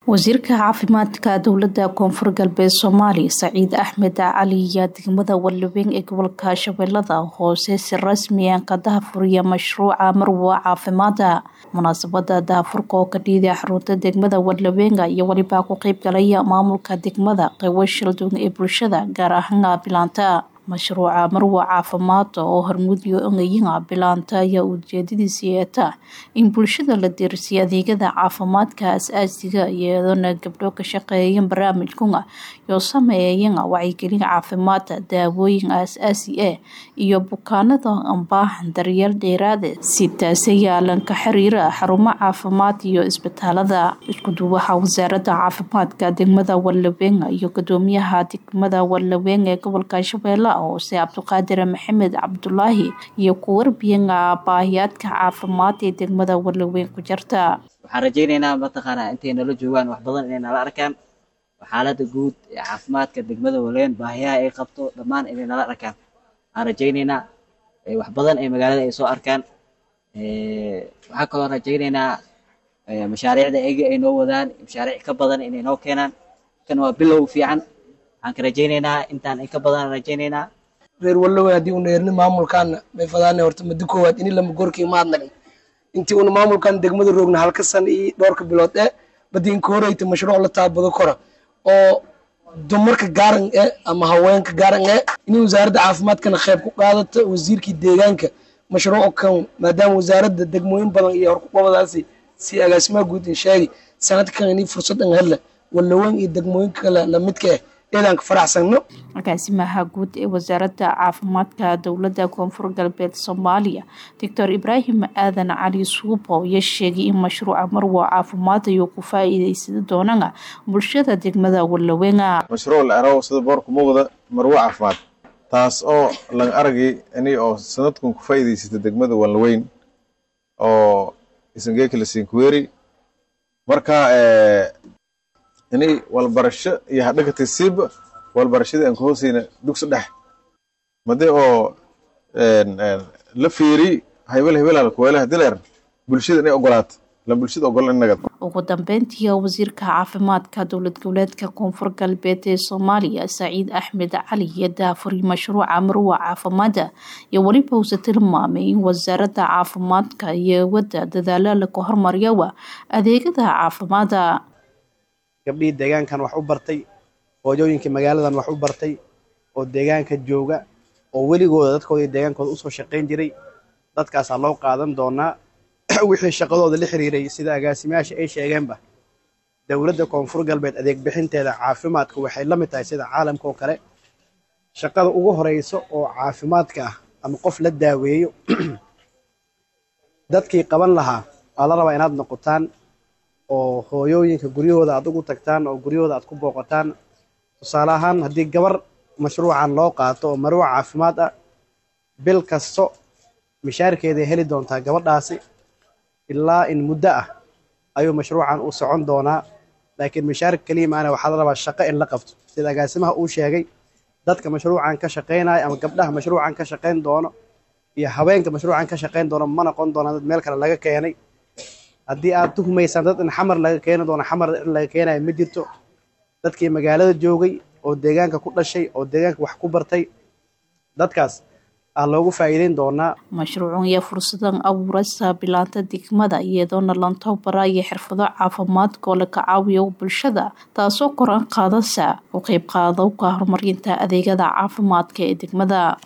wasiirka caafimaadka dowladda koonfur galbeed Soomaaliya Saciid Axmed Cali ayaa degmada Wallaweyn ee gobolka Shabeellada Hoose si rasmi ah ka daahfuraya mashruuca Marwo Caafimaadka. Munaasabada daahfurka oo ka dhigay xarunta degmada Wallaweyn iyo waliba ku qayb galaya maamulka degmada, qaybo shildhiban ee bulshada gaar ahaan bilaanta. Mashruuca Marwo Caafimaadka oo hormuud u ah bilaanta ayaa ujeedadiisu tahay in bulshada la diirsiyo adeegyada caafimaadka aasaasiga iyadoo gabdho ka shaqeeyaan barnaamijkan iyo sameeyaan wacyigelin caafimaad, daawooyin aasaasi ah iyo bukaanada aan baahan daryeel dheeraad ah si taasiyaalan ka xiriira xarumaha caafimaad iyo isbitaalada. Isku duwaha wasaaradda caafimaadka degmada Wallaweyn iyo gudoomiyaha degmada Wallaweyn ee gobolka Shabeellaha Hoose Cabdiqaadir Maxamed Cabdullaahi iyo ku warbiyana baahiyaadka caafimaad ee degmada Wallaweyn ku jirta. waxaan rajaynaynaa mataqaana intay nala joogaan wax badan inay nala arkaan xaaladda guud ee caafimaadka degmada Wallaweyn, baahiyaha ay qabto dhammaan inay nala arkaan. waxaan rajaynaynaa wax badan ay magaalada ay soo arkaan. waxaan kaloo rajaynaynaa mashaariicda ay noo wadaan mashaariic ka badan inay noo keenaan. kan waa bilow fiican, waxaan ka rajaynaynaa intaan ka badan rajaynaynaa. reer Wallaweyn haddii uu dheerni maamulkan may fadaanay horta muddo koowaad in lama gorkii maadnagin intii uu maamulkan degmada roogna halka san iyo dhowrka bilood badin koorayta mashruuc la taabado kora oo dumarka gaaran ama haweenka gaaran in wasaaradda caafimaadkana qayb ku qaadato. wasiirkii deegaanka mashruucan maadaama wasaaradda degmooyin badan iyo horqabadaasi si agaasimaha guud sheegay sanadkan in fursad aan helo Wallaweyn iyo degmooyin kale la midka eedan ka faraxsano. agaasimaha guud ee wasaaradda caafimaadka dowladda koonfur galbeed Soomaaliya Dr. Ibraahim Aadan Cali Suubo ayaa sheegay in mashruuca Marwo Caafimaad ay ku faa'iideysan doonaan bulshada degmada Wallaweyn. mashruuc la araw sida boorka muuqda Marwo Caafimaad taas oo laga aragay inay oo sanadkan ku faa'iideysatay degmada Wallaweyn oo isagay kala siin kuweeri marka inay walbarasho iyo hadhaga tasiib walbarashada aan ku hoosayna dugsi dhex madee oo la fiiri hebel ku weelaha dileer bulshada inay ogolaato la bulshada ogolaan naga. ugu dambeyntii wasiirka caafimaadka dowlad goboleedka koonfur galbeed ee Soomaaliya Saciid Axmed Cali ayaa daahfuray mashruuca Marwo Caafimaadka iyo waliba uu tilmaamay in wasaaradda caafimaadka iyo wada dadaalo la ku horumariyo adeegyada caafimaadka. gabdhii deegaankan wax u bartay, hooyooyinka magaaladan wax u bartay oo deegaanka jooga oo weligooda dadkooda deegaankooda u soo shaqeyn jiray, dadkaas loo qaadan doonaa wixii shaqadooda la xiriiray sida agaasimayaasha ay sheegeenba. dowladda koonfur galbeed adeeg bixinteeda caafimaadka waxay la mid tahay sida caalamka oo kale. shaqada ugu horeyso oo caafimaadka ah ama qof la daaweeyo dadkii qaban lahaa waa la rabaa inaad noqotaan oo hooyooyinka guryahooda aad ugu tagtaan oo guryahooda aad ku booqataan. tusaale ahaan haddii gabar mashruucan loo qaato oo Marwo Caafimaad ah, bil kasto mishaarkeeda heli doontaa gabadhaasi ilaa in muddo ah ayuu mashruucan u socon doonaa. laakiin mishaar kaliya maana waxaa la rabaa shaqo in la qabto sida agaasimaha uu sheegay. dadka mashruucan ka shaqeynaya ama gabdhaha mashruucan ka shaqeyn doono iyo haweenka mashruucan ka shaqeyn doono ma noqon doonaan dad meel kale laga keenay. haddii aad tuhmaysaan dad in xamar laga keeno doono xamar laga keenayo ma jirto. dadkii magaalada joogay oo deegaanka ku dhashay oo deegaanka wax ku bartay dadkaas loogu faa'iideyn doonaa. mashruucan ayaa fursadan abuuraysa bilaanta degmada iyadoona la tababarayo xirfado caafimaad oo la ka caawiyo bulshada taasoo kor u qaadaysa u qayb qaadowga horumarinta adeegyada caafimaadka ee degmada.